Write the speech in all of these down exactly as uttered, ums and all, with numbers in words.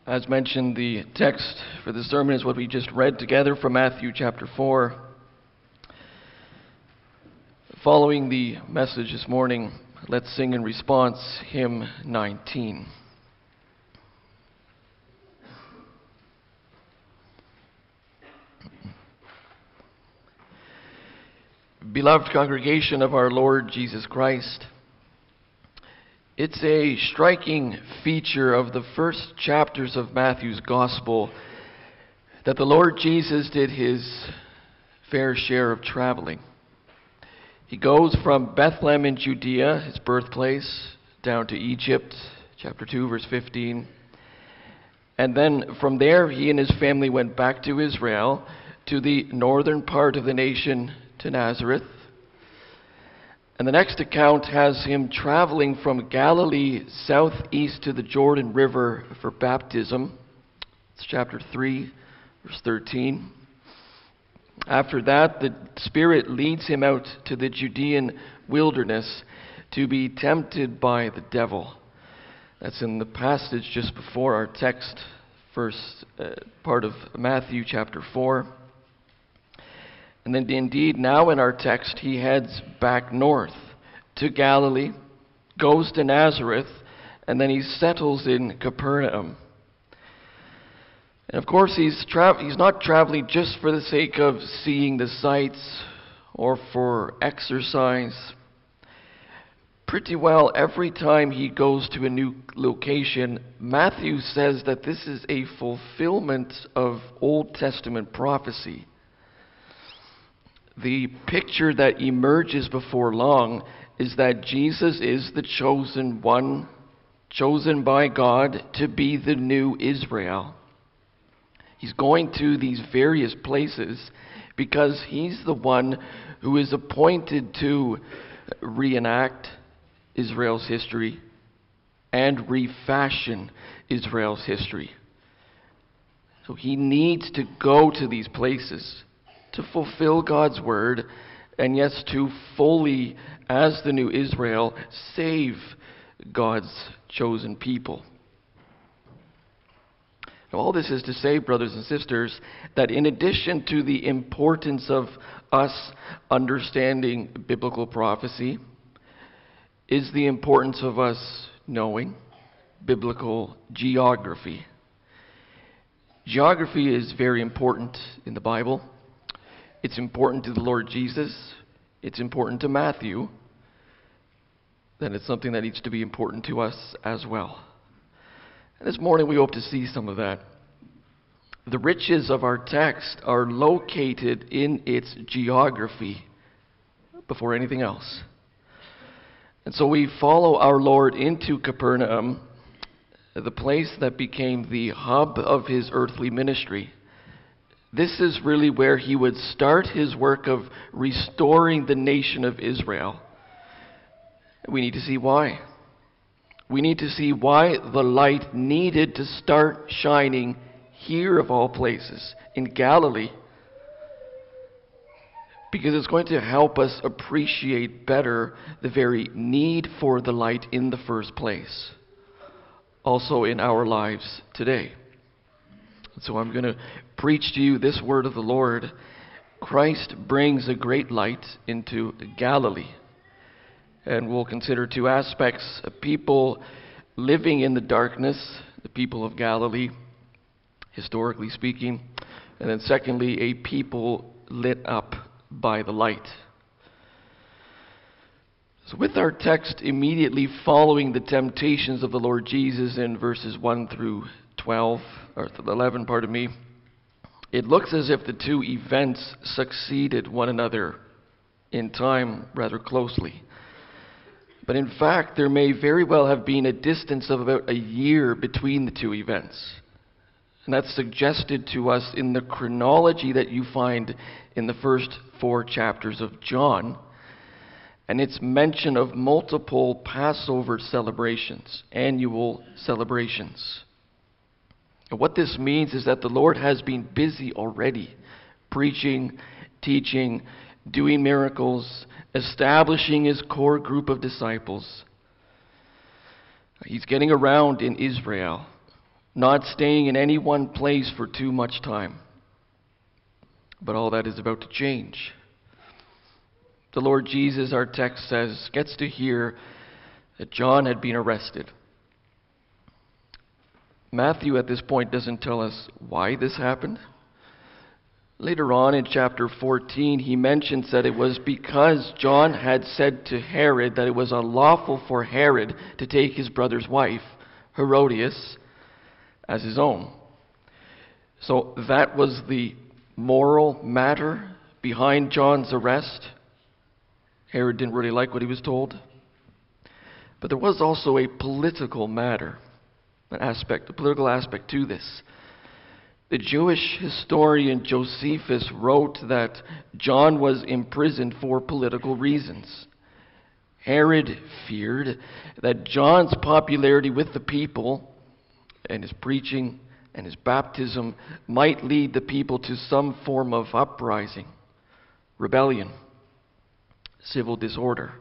As mentioned, the text for the sermon is what we just read together from Matthew chapter four. Following the message this morning, let's sing in response hymn nineteen. Beloved congregation of our Lord Jesus Christ, it's a striking feature of the first chapters of Matthew's Gospel that the Lord Jesus did his fair share of traveling. He goes from Bethlehem in Judea, his birthplace, down to Egypt, chapter two, verse fifteen. And then from there, he and his family went back to Israel, to the northern part of the nation, to Nazareth. And the next account has him traveling from Galilee southeast to the Jordan River for baptism. It's chapter three, verse thirteen. After that, the Spirit leads him out to the Judean wilderness to be tempted by the devil. That's in the passage just before our text, first uh, part of Matthew chapter four. And then indeed, now in our text, he heads back north to Galilee, goes to Nazareth, and then he settles in Capernaum. And of course, he's, tra- he's not traveling just for the sake of seeing the sights or for exercise. Pretty well every time he goes to a new location, Matthew says that this is a fulfillment of Old Testament prophecy. The picture that emerges before long is that Jesus is the chosen one, chosen by God to be the new Israel. He's going to these various places because he's the one who is appointed to reenact Israel's history and refashion Israel's history. So he needs to go to these places to fulfill God's word, and yes, to fully, as the new Israel, save God's chosen people. Now, all this is to say, brothers and sisters, that in addition to the importance of us understanding biblical prophecy, is the importance of us knowing biblical geography. Geography is very important in the Bible. It's important to the Lord Jesus. It's important to Matthew. Then it's something that needs to be important to us as well. And this morning we hope to see some of that. The riches of our text are located in its geography before anything else. And so we follow our Lord into Capernaum, the place that became the hub of his earthly ministry. This is really where he would start his work of restoring the nation of Israel. We need to see why. We need to see why the light needed to start shining here of all places, in Galilee. Because it's going to help us appreciate better the very need for the light in the first place. Also in our lives today. So I'm going to preach to you this word of the Lord. Christ brings a great light into Galilee. And we'll consider two aspects: a people living in the darkness, the people of Galilee, historically speaking, and then secondly, a people lit up by the light. So with our text immediately following the temptations of the Lord Jesus in verses one through twelve, or eleven, pardon me, it looks as if the two events succeeded one another in time rather closely. But in fact, there may very well have been a distance of about a year between the two events. And that's suggested to us in the chronology that you find in the first four chapters of John, and its mention of multiple Passover celebrations, annual celebrations. And what this means is that the Lord has been busy already, preaching, teaching, doing miracles, establishing his core group of disciples. He's getting around in Israel, not staying in any one place for too much time. But all that is about to change. The Lord Jesus, our text says, gets to hear that John had been arrested. Matthew at this point doesn't tell us why this happened. Later on in chapter fourteen, he mentions that it was because John had said to Herod that it was unlawful for Herod to take his brother's wife, Herodias, as his own. So that was the moral matter behind John's arrest. Herod didn't really like what he was told. But there was also a political matter, an aspect, a political aspect to this. The Jewish historian Josephus wrote that John was imprisoned for political reasons. Herod feared that John's popularity with the people and his preaching and his baptism might lead the people to some form of uprising, rebellion, civil disorder.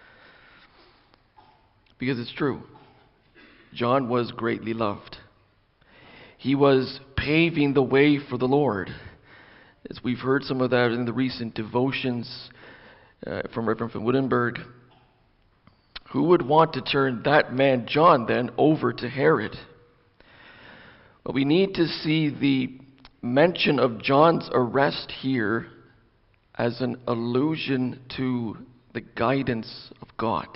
Because it's true, John was greatly loved. He was paving the way for the Lord. As we've heard some of that in the recent devotions uh, from Reverend van Woudenberg. Who would want to turn that man John then over to Herod? But we need to see the mention of John's arrest here as an allusion to the guidance of God.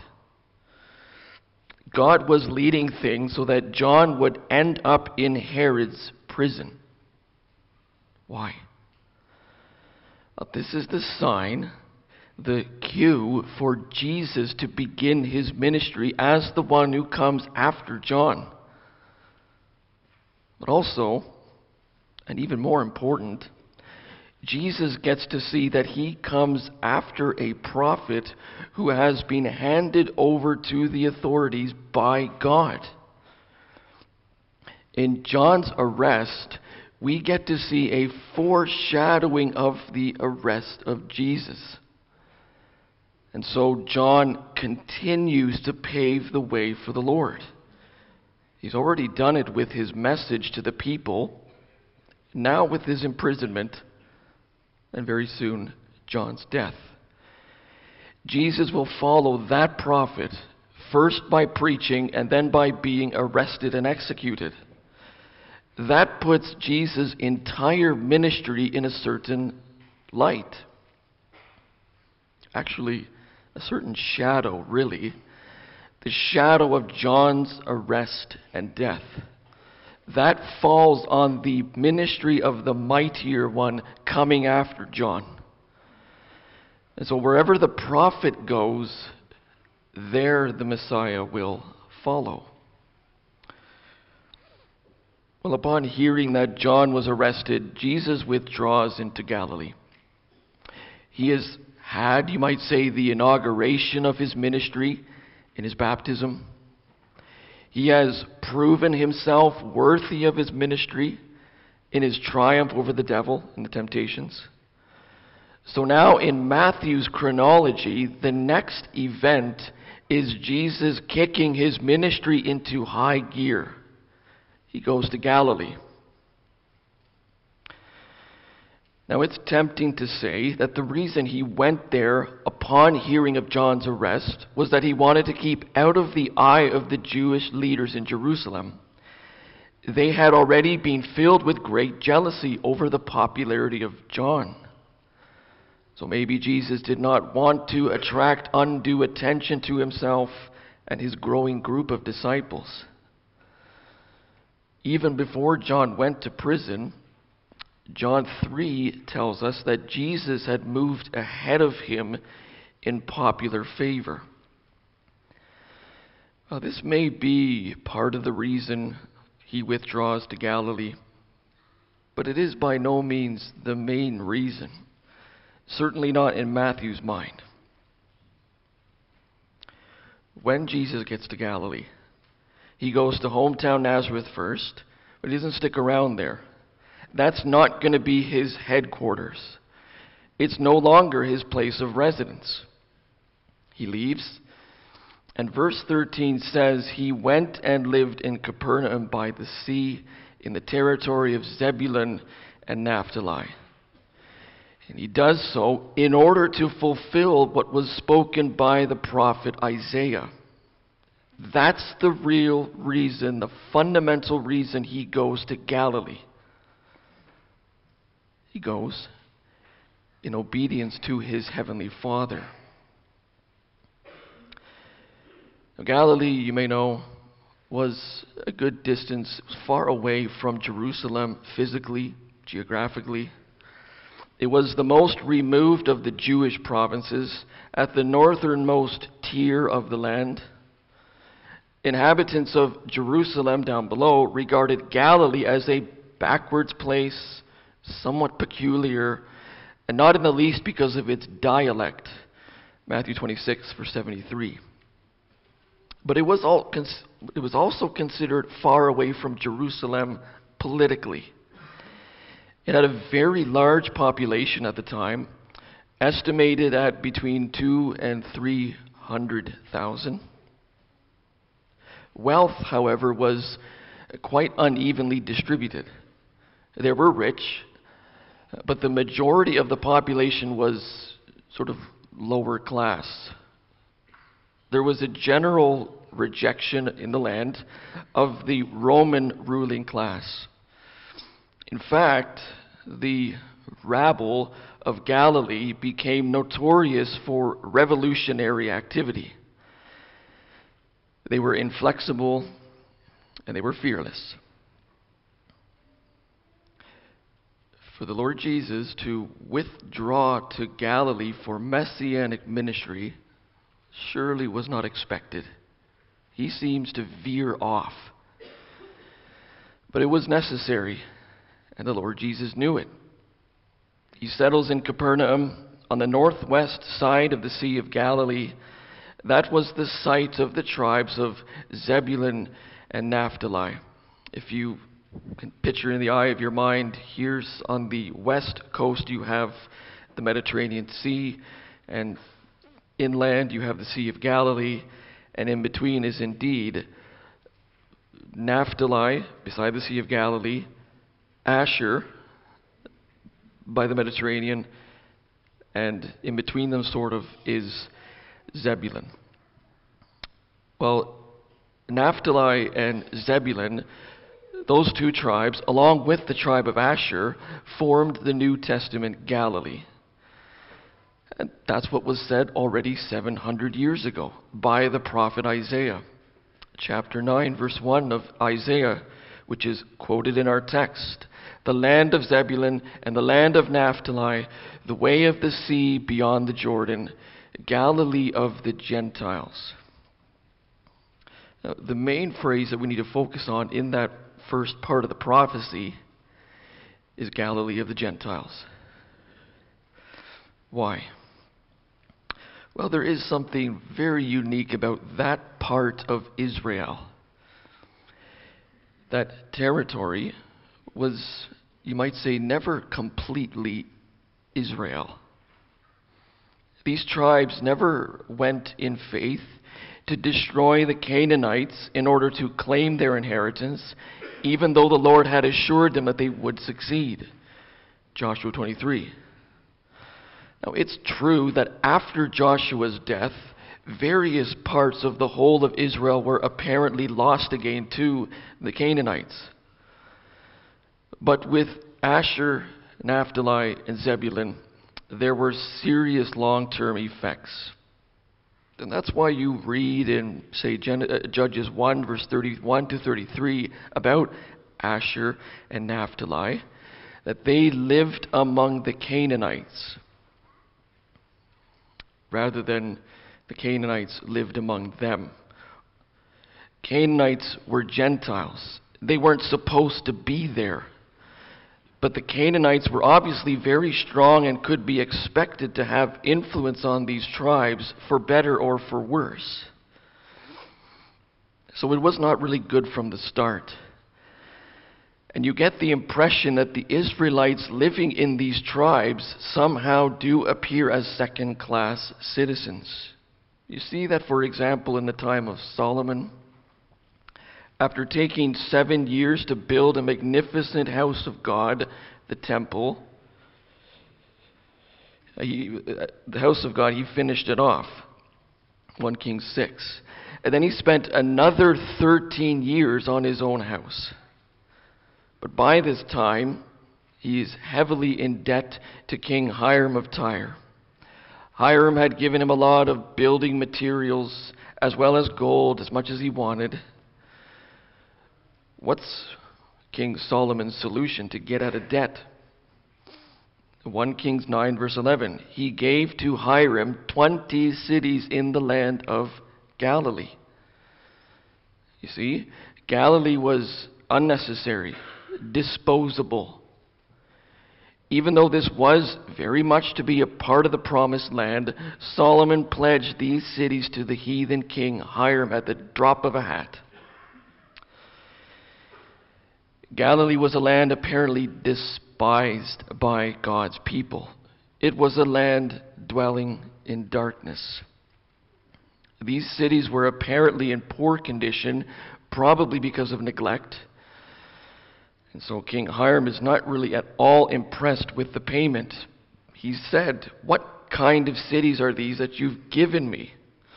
God was leading things so that John would end up in Herod's prison. Why? Well, this is the sign, the cue for Jesus to begin his ministry as the one who comes after John. But also, and even more important, Jesus gets to see that he comes after a prophet who has been handed over to the authorities by God. In John's arrest, we get to see a foreshadowing of the arrest of Jesus. And so John continues to pave the way for the Lord. He's already done it with his message to the people, now with his imprisonment, and very soon, John's death. Jesus will follow that prophet, first by preaching and then by being arrested and executed. That puts Jesus' entire ministry in a certain light. Actually, a certain shadow, really. The shadow of John's arrest and death. That falls on the ministry of the mightier one coming after John. And so wherever the prophet goes, there the Messiah will follow. Well, upon hearing that John was arrested, Jesus withdraws into Galilee. He has had, you might say, the inauguration of his ministry in his baptism. He has proven himself worthy of his ministry in his triumph over the devil and the temptations. So now in Matthew's chronology, the next event is Jesus kicking his ministry into high gear. He goes to Galilee. Now it's tempting to say that the reason he went there upon hearing of John's arrest was that he wanted to keep out of the eye of the Jewish leaders in Jerusalem. They had already been filled with great jealousy over the popularity of John. So maybe Jesus did not want to attract undue attention to himself and his growing group of disciples. Even before John went to prison, John three tells us that Jesus had moved ahead of him in popular favor. Now, this may be part of the reason he withdraws to Galilee, but it is by no means the main reason. Certainly not in Matthew's mind. When Jesus gets to Galilee, he goes to hometown Nazareth first, but he doesn't stick around there. That's not going to be his headquarters. It's no longer his place of residence. He leaves, And verse thirteen says, he went and lived in Capernaum by the sea, in the territory of Zebulun and Naphtali. And he does so in order to fulfill what was spoken by the prophet Isaiah. That's the real reason, the fundamental reason he goes to Galilee. He goes in obedience to his heavenly Father. Now, Galilee, you may know, was a good distance far away from Jerusalem physically, geographically. It was the most removed of the Jewish provinces, at the northernmost tier of the land. Inhabitants of Jerusalem down below regarded Galilee as a backwards place, somewhat peculiar, and not in the least because of its dialect. Matthew twenty-six, verse seventy-three. But it was, all, it was also considered far away from Jerusalem politically. It had a very large population at the time, estimated at between two and three hundred thousand. Wealth, however, was quite unevenly distributed. There were rich, but the majority of the population was sort of lower class. There was a general rejection in the land of the Roman ruling class. In fact, the rabble of Galilee became notorious for revolutionary activity. They were inflexible and they were fearless. For the Lord Jesus to withdraw to Galilee for messianic ministry surely was not expected. He seems to veer off. But it was necessary, and the Lord Jesus knew it. He settles in Capernaum on the northwest side of the Sea of Galilee. That was the site of the tribes of Zebulun and Naphtali. If you can picture in the eye of your mind, here's on the west coast you have the Mediterranean Sea, and inland you have the Sea of Galilee, and in between is indeed Naphtali beside the Sea of Galilee, Asher by the Mediterranean, and in between them sort of is Zebulun. Well, Naphtali and Zebulun, those two tribes, along with the tribe of Asher, formed the New Testament Galilee. And that's what was said already seven hundred years ago by the prophet Isaiah. Chapter nine, verse one of Isaiah, which is quoted in our text. The land of Zebulun and the land of Naphtali, the way of the sea beyond the Jordan, Galilee of the Gentiles. Now, the main phrase that we need to focus on in that first part of the prophecy is Galilee of the Gentiles. Why? Well, there is something very unique about that part of Israel. That territory was, you might say, never completely Israel. These tribes never went in faith to destroy the Canaanites in order to claim their inheritance, even though the Lord had assured them that they would succeed. Joshua twenty-three. Now, it's true that after Joshua's death, various parts of the whole of Israel were apparently lost again to the Canaanites. But with Asher, Naphtali, and Zebulun, there were serious long-term effects. And that's why you read in, say, Judges one, verse thirty-one to thirty-three, about Asher and Naphtali, that they lived among the Canaanites, rather than the Canaanites lived among them. Canaanites were Gentiles. They weren't supposed to be there. But the Canaanites were obviously very strong and could be expected to have influence on these tribes for better or for worse. So it was not really good from the start. And you get the impression that the Israelites living in these tribes somehow do appear as second-class citizens. You see that, for example, in the time of Solomon, after taking seven years to build a magnificent house of God, the temple, he, the house of God, he finished it off. First Kings six. And then he spent another thirteen years on his own house. But by this time, he is heavily in debt to King Hiram of Tyre. Hiram had given him a lot of building materials as well as gold, as much as he wanted. What's King Solomon's solution to get out of debt? First Kings nine verse eleven. He gave to Hiram twenty cities in the land of Galilee. You see, Galilee was unnecessary, disposable. Even though this was very much to be a part of the promised land, Solomon pledged these cities to the heathen king Hiram at the drop of a hat. Galilee was a land apparently despised by God's people. It was a land dwelling in darkness. These cities were apparently in poor condition, probably because of neglect. And so King Hiram is not really at all impressed with the payment. He said, "What kind of cities are these that you've given me?"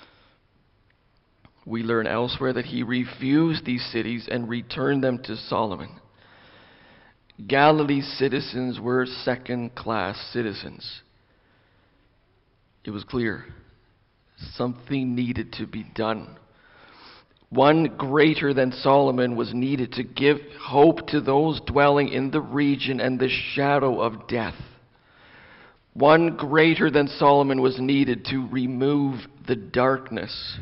We learn elsewhere that he refused these cities and returned them to Solomon. Galilee's citizens were second-class citizens. It was clear something needed to be done. One greater than Solomon was needed to give hope to those dwelling in the region and the shadow of death. One greater than Solomon was needed to remove the darkness.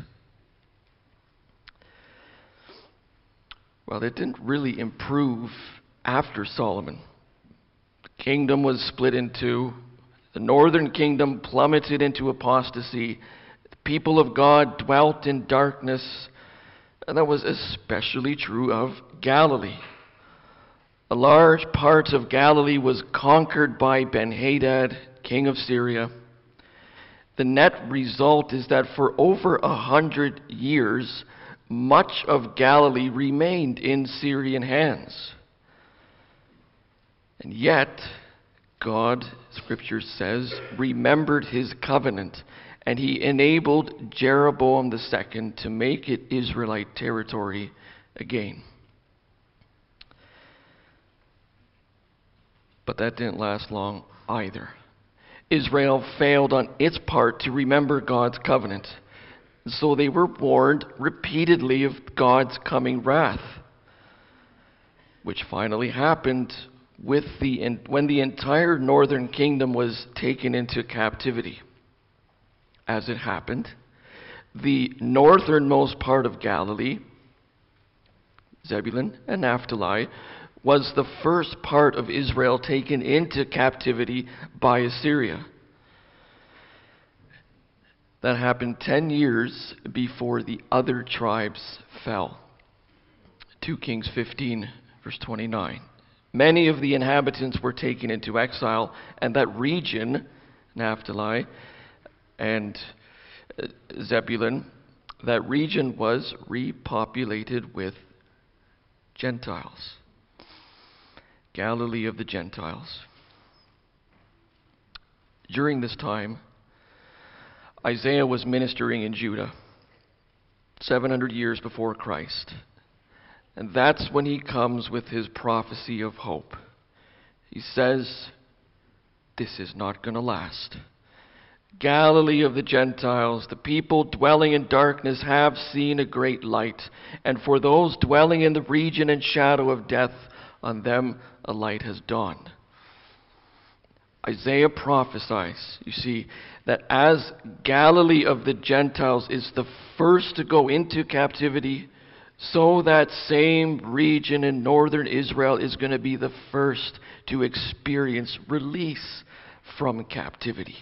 Well, it didn't really improve after Solomon. The kingdom was split in two. The northern kingdom plummeted into apostasy. The people of God dwelt in darkness. And that was especially true of Galilee. A large part of Galilee was conquered by Ben-Hadad, king of Syria. The net result is that for over a hundred years, much of Galilee remained in Syrian hands. And yet, God, Scripture says, remembered his covenant, and he enabled Jeroboam the Second to make it Israelite territory again. But that didn't last long either. Israel failed on its part to remember God's covenant. So they were warned repeatedly of God's coming wrath, which finally happened with the when the entire northern kingdom was taken into captivity. As it happened, the northernmost part of Galilee, Zebulun and Naphtali, was the first part of Israel taken into captivity by Assyria. That happened ten years before the other tribes fell. Second Kings fifteen, verse twenty-nine. Many of the inhabitants were taken into exile, and that region, Naphtali and Zebulun, that region was repopulated with Gentiles. Galilee of the Gentiles. During this time, Isaiah was ministering in Judah, seven hundred years before Christ. And that's when he comes with his prophecy of hope. He says, this is not going to last. Galilee of the Gentiles, the people dwelling in darkness have seen a great light. And for those dwelling in the region and shadow of death, on them a light has dawned. Isaiah prophesies, you see, that as Galilee of the Gentiles is the first to go into captivity, so that same region in northern Israel is going to be the first to experience release from captivity.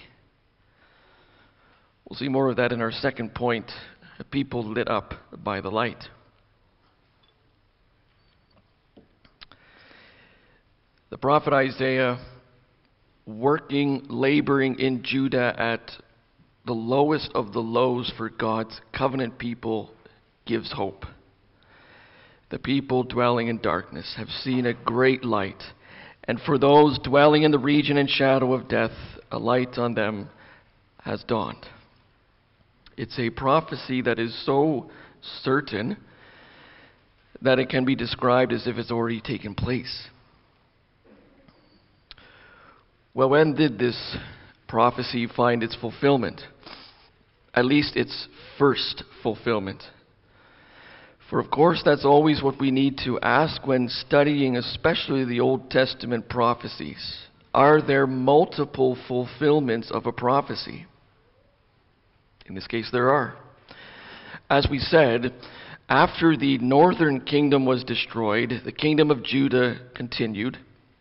We'll see more of that in our second point, people lit up by the light. The prophet Isaiah, working, laboring in Judah at the lowest of the lows for God's covenant people, gives hope. The people dwelling in darkness have seen a great light, and for those dwelling in the region and shadow of death, a light on them has dawned. It's a prophecy that is so certain that it can be described as if it's already taken place. Well, when did this prophecy find its fulfillment? At least its first fulfillment. For of course, that's always what we need to ask when studying especially the Old Testament prophecies. Are there multiple fulfillments of a prophecy? In this case, there are. As we said, after the northern kingdom was destroyed, the kingdom of Judah continued.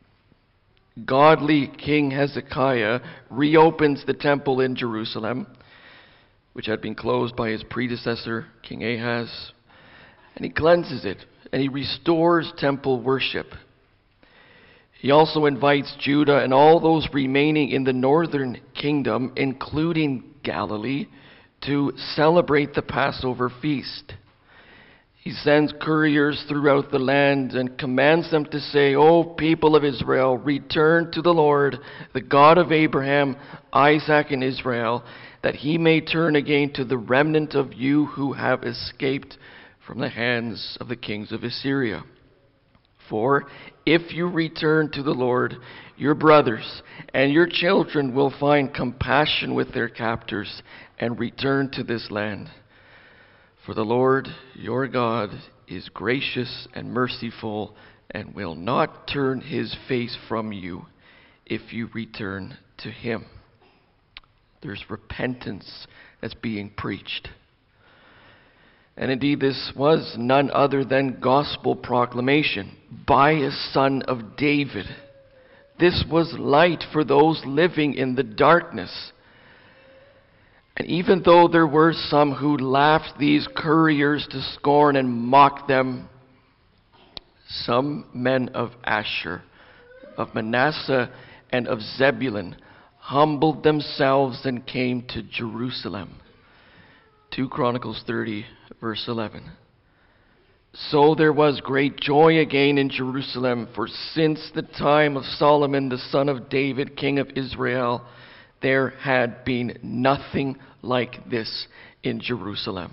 Godly King Hezekiah reopens the temple in Jerusalem, which had been closed by his predecessor, King Ahaz, and he cleanses it, and he restores temple worship. He also invites Judah and all those remaining in the northern kingdom, including Galilee, to celebrate the Passover feast. He sends couriers throughout the land and commands them to say, "O people of Israel, return to the Lord, the God of Abraham, Isaac, and Israel, that he may turn again to the remnant of you who have escaped from the hands of the kings of Assyria. For if you return to the Lord, your brothers and your children will find compassion with their captors and return to this land. For the Lord your God is gracious and merciful and will not turn his face from you if you return to him." There's repentance that's being preached. And indeed, this was none other than gospel proclamation by a son of David. This was light for those living in the darkness. And even though there were some who laughed these couriers to scorn and mocked them, some men of Asher, of Manasseh, and of Zebulun humbled themselves and came to Jerusalem. Second Chronicles thirty, verse eleven. So there was great joy again in Jerusalem, for since the time of Solomon the son of David, king of Israel, there had been nothing like this in Jerusalem.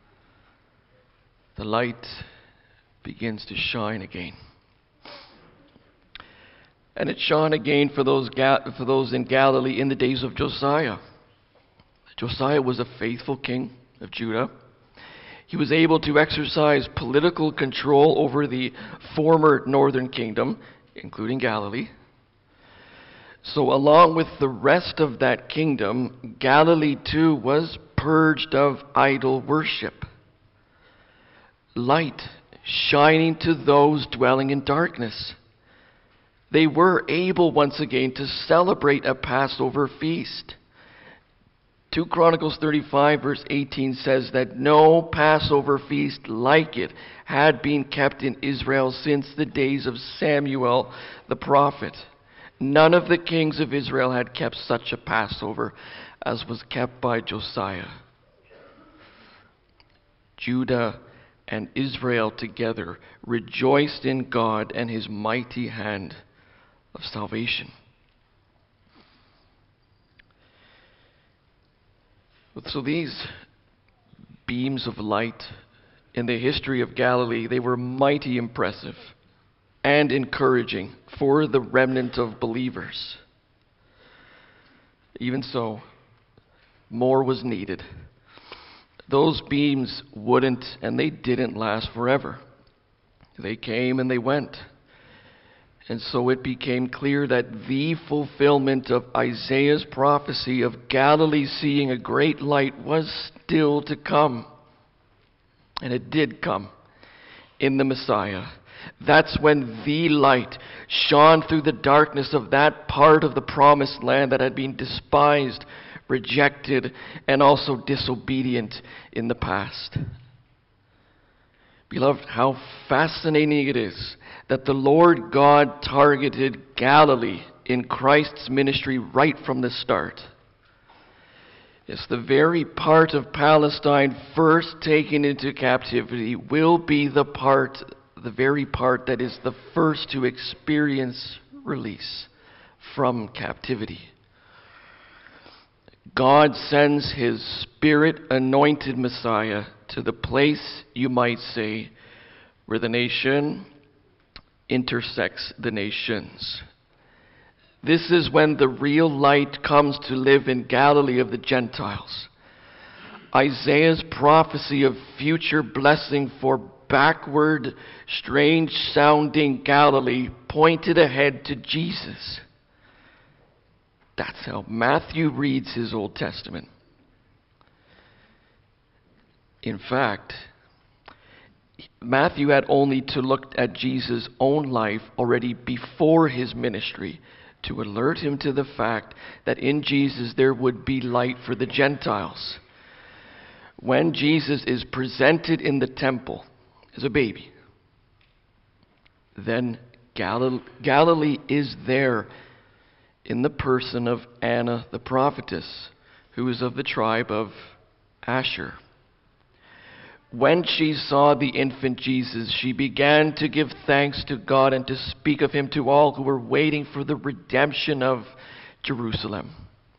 The light begins to shine again. And it shone again for those, Ga- for those in Galilee in the days of Josiah. Josiah was a faithful king of Judah. He was able to exercise political control over the former northern kingdom, including Galilee. So along with the rest of that kingdom, Galilee too was purged of idol worship. Light shining to those dwelling in darkness. They were able once again to celebrate a Passover feast. Second Chronicles thirty-five verse eighteen says that no Passover feast like it had been kept in Israel since the days of Samuel the prophet. None of the kings of Israel had kept such a Passover as was kept by Josiah. Judah and Israel together rejoiced in God and his mighty hand of salvation. So these beams of light in the history of Galilee, they were mighty impressive and encouraging for the remnant of believers. Even so, more was needed. Those beams wouldn't and they didn't last forever. They came and they went. And so it became clear that the fulfillment of Isaiah's prophecy of Galilee seeing a great light was still to come. And it did come in the Messiah. That's when the light shone through the darkness of that part of the promised land that had been despised, rejected, and also disobedient in the past. Beloved, how fascinating it is that the Lord God targeted Galilee in Christ's ministry right from the start. Yes, the very part of Palestine first taken into captivity will be the part, the very part that is the first to experience release from captivity. God sends his Spirit-anointed Messiah to the place, you might say, where the nation intersects the nations. This is when the real light comes to live in Galilee of the Gentiles. Isaiah's prophecy of future blessing for backward, strange-sounding Galilee pointed ahead to Jesus. That's how Matthew reads his Old Testament. In fact, Matthew had only to look at Jesus' own life already before his ministry to alert him to the fact that in Jesus there would be light for the Gentiles. When Jesus is presented in the temple as a baby, then Gal- Galilee is there in the person of Anna the prophetess, who is of the tribe of Asher. When she saw the infant Jesus, she began to give thanks to God and to speak of him to all who were waiting for the redemption of Jerusalem.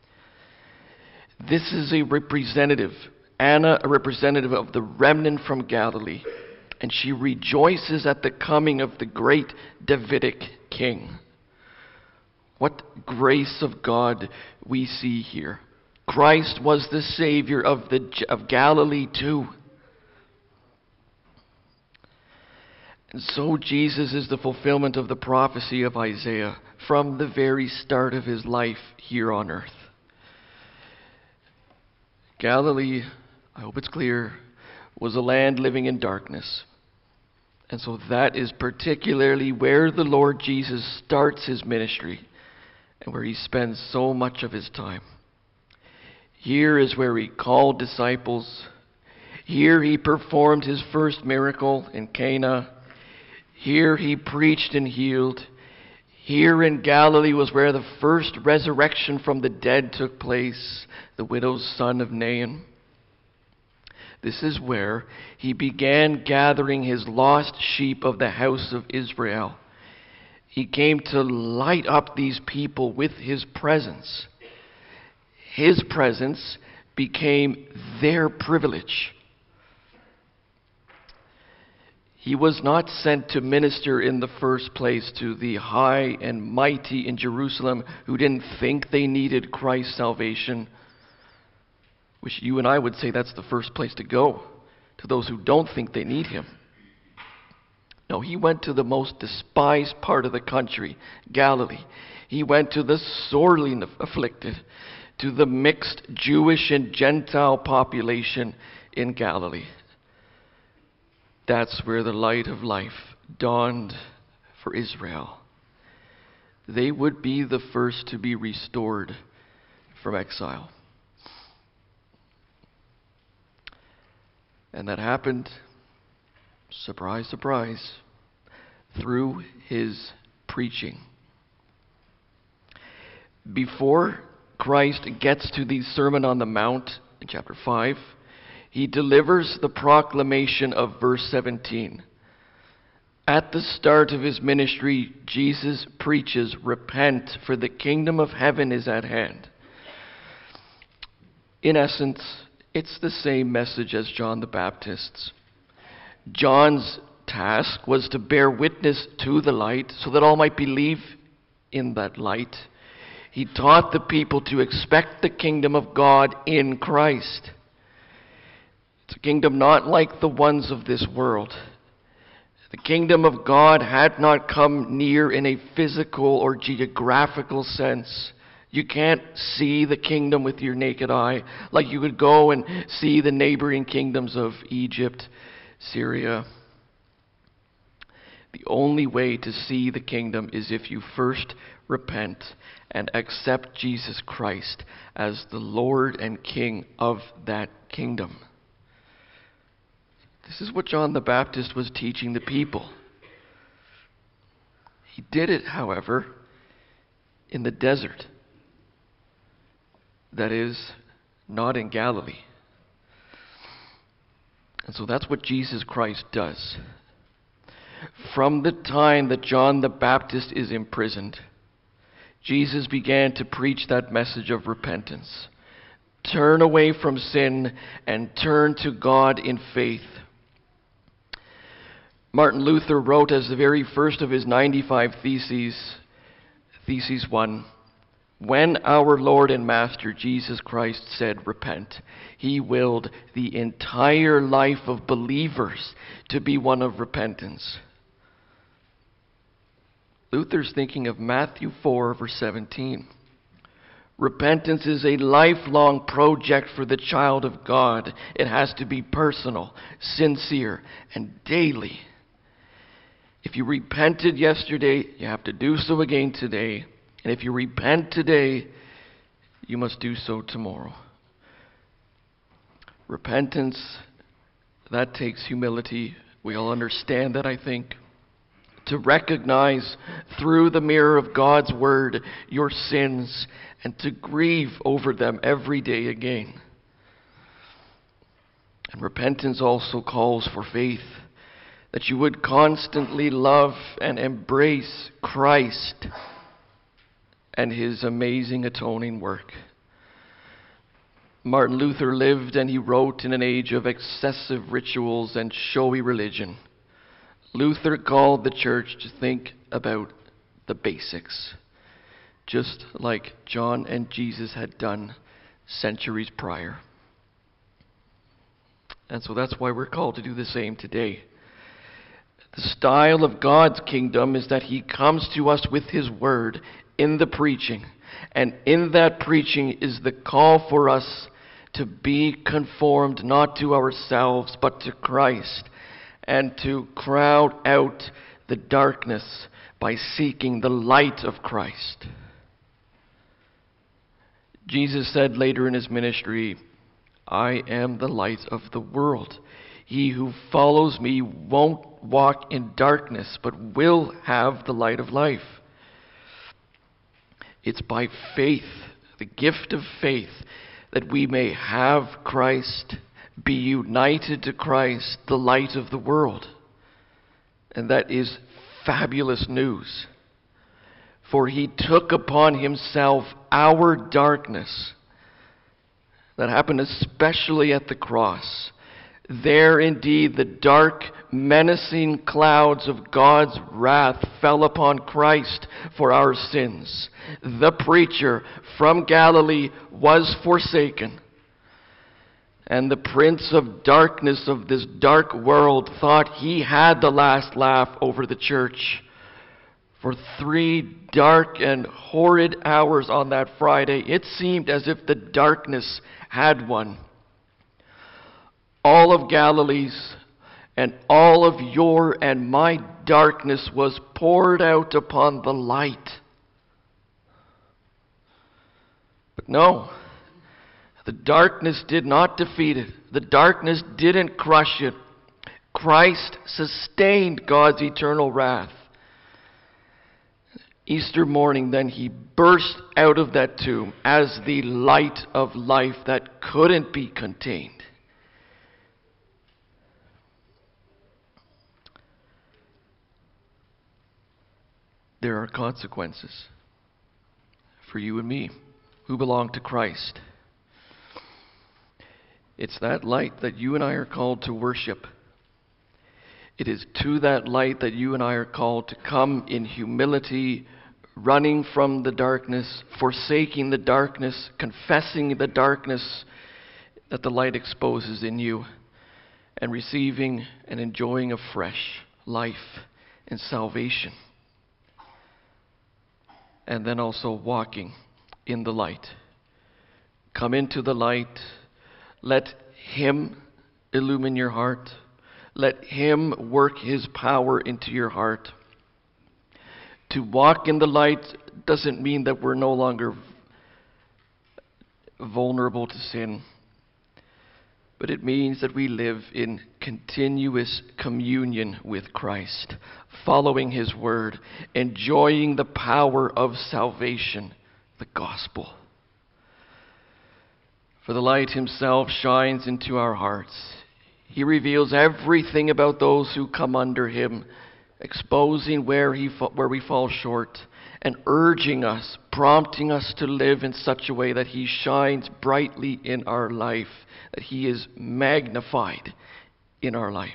This is a representative, Anna, a representative of the remnant from Galilee, and she rejoices at the coming of the great Davidic king. What grace of God we see here. Christ was the Savior of, the, of Galilee too. And so Jesus is the fulfillment of the prophecy of Isaiah from the very start of his life here on earth. Galilee, I hope it's clear, was a land living in darkness. And so that is particularly where the Lord Jesus starts his ministry and where he spends so much of his time. Here is where he called disciples. Here he performed his first miracle in Cana. Here he preached and healed. Here in Galilee was where the first resurrection from the dead took place, the widow's son of Nain. This is where he began gathering his lost sheep of the house of Israel. He came to light up these people with his presence. His presence became their privilege. He was not sent to minister in the first place to the high and mighty in Jerusalem who didn't think they needed Christ's salvation, which you and I would say that's the first place to go, to those who don't think they need him. No, he went to the most despised part of the country, Galilee. He went to the sorely afflicted, to the mixed Jewish and Gentile population in Galilee. That's where the light of life dawned for Israel. They would be the first to be restored from exile. And that happened, surprise, surprise, through his preaching. Before Christ gets to the Sermon on the Mount in chapter five, he delivers the proclamation of verse seventeen. At the start of his ministry, Jesus preaches, "Repent, for the kingdom of heaven is at hand." In essence, it's the same message as John the Baptist's. John's task was to bear witness to the light so that all might believe in that light. He taught the people to expect the kingdom of God in Christ. It's a kingdom not like the ones of this world. The kingdom of God had not come near in a physical or geographical sense. You can't see the kingdom with your naked eye like you could go and see the neighboring kingdoms of Egypt, Syria. The only way to see the kingdom is if you first repent and accept Jesus Christ as the Lord and King of that kingdom. This is what John the Baptist was teaching the people. He did it, however, in the desert. That is, not in Galilee. And so that's what Jesus Christ does. From the time that John the Baptist is imprisoned, Jesus began to preach that message of repentance. Turn away from sin and turn to God in faith. Martin Luther wrote as the very first of his ninety-five theses, Thesis one, when our Lord and Master Jesus Christ said, repent, he willed the entire life of believers to be one of repentance. Luther's thinking of Matthew four, verse seventeen. Repentance is a lifelong project for the child of God. It has to be personal, sincere, and daily. If you repented yesterday, you have to do so again today. And if you repent today, you must do so tomorrow. Repentance, that takes humility. We all understand that, I think. To recognize through the mirror of God's Word your sins and to grieve over them every day again. And repentance also calls for faith, that you would constantly love and embrace Christ and his amazing atoning work. Martin Luther lived and he wrote in an age of excessive rituals and showy religion. Luther called the church to think about the basics, just like John and Jesus had done centuries prior. And so that's why we're called to do the same today. The style of God's kingdom is that he comes to us with his word in the preaching. And in that preaching is the call for us to be conformed not to ourselves but to Christ, and to crowd out the darkness by seeking the light of Christ. Jesus said later in his ministry, I am the light of the world. He who follows me won't walk in darkness, but will have the light of life. It's by faith, the gift of faith, that we may have Christ, be united to Christ, the light of the world. And that is fabulous news. For he took upon himself our darkness. That happened especially at the cross. There indeed the dark, menacing clouds of God's wrath fell upon Christ for our sins. The preacher from Galilee was forsaken. And the prince of darkness of this dark world thought he had the last laugh over the church. For three dark and horrid hours on that Friday, it seemed as if the darkness had won. All of Galilee's and all of your and my darkness was poured out upon the light. But no, the darkness did not defeat it. The darkness didn't crush it. Christ sustained God's eternal wrath. Easter morning, then, he burst out of that tomb as the light of life that couldn't be contained. There are consequences for you and me who belong to Christ. It's that light that you and I are called to worship. It is to that light that you and I are called to come in humility, running from the darkness, forsaking the darkness, confessing the darkness that the light exposes in you, and receiving and enjoying a fresh life and salvation. And then also walking in the light. Come into the light. Let him illumine your heart. Let him work his power into your heart. To walk in the light doesn't mean that we're no longer vulnerable to sin. But it means that we live in continuous communion with Christ, following his word, enjoying the power of salvation, the gospel. For the light himself shines into our hearts. He reveals everything about those who come under him, exposing where, he fa- where we fall short, and urging us, prompting us to live in such a way that he shines brightly in our life, that he is magnified in our life.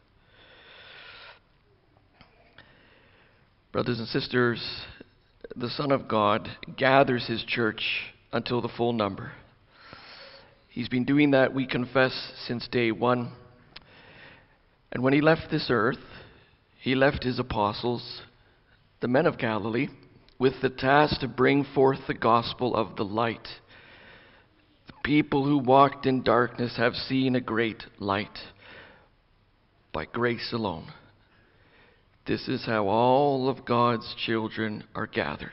Brothers and sisters, the Son of God gathers his church until the full number. He's been doing that, we confess, since day one. And when he left this earth, he left his apostles, the men of Galilee, with the task to bring forth the gospel of the light. The people who walked in darkness have seen a great light by grace alone. This is how all of God's children are gathered.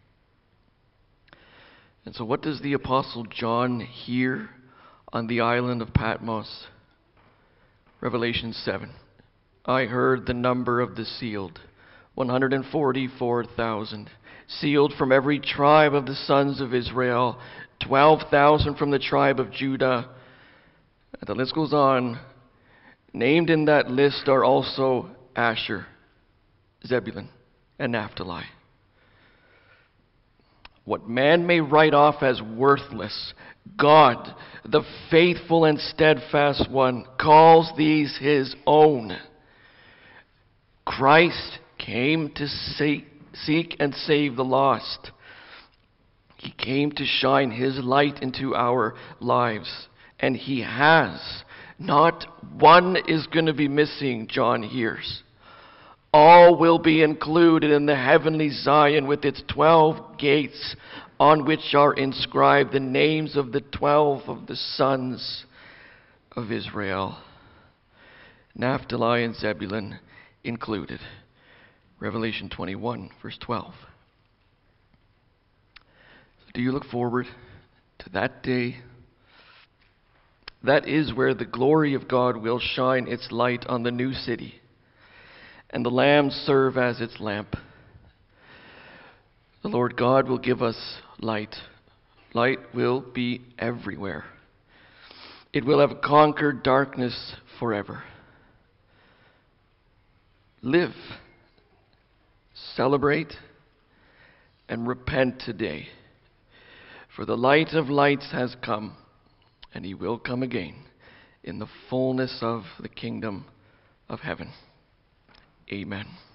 And so what does the Apostle John hear on the island of Patmos? Revelation seven. I heard the number of the sealed, one hundred forty-four thousand, sealed from every tribe of the sons of Israel, twelve thousand from the tribe of Judah. And the list goes on. Named in that list are also Asher, Zebulun, and Naphtali. What man may write off as worthless, God, the faithful and steadfast one, calls these his own. Christ came to seek and save the lost. He came to shine his light into our lives, and he has. Not one is going to be missing, John hears. All will be included in the heavenly Zion with its twelve gates, on which are inscribed the names of the twelve of the sons of Israel. Naphtali and Zebulun included. Revelation twenty-one, verse twelve. So do you look forward to that day? That is where the glory of God will shine its light on the new city, and the Lamb serve as its lamp. The Lord God will give us light. Light will be everywhere. It will have conquered darkness forever. Live, celebrate, and repent today. For the light of lights has come, and he will come again in the fullness of the kingdom of heaven. Amen.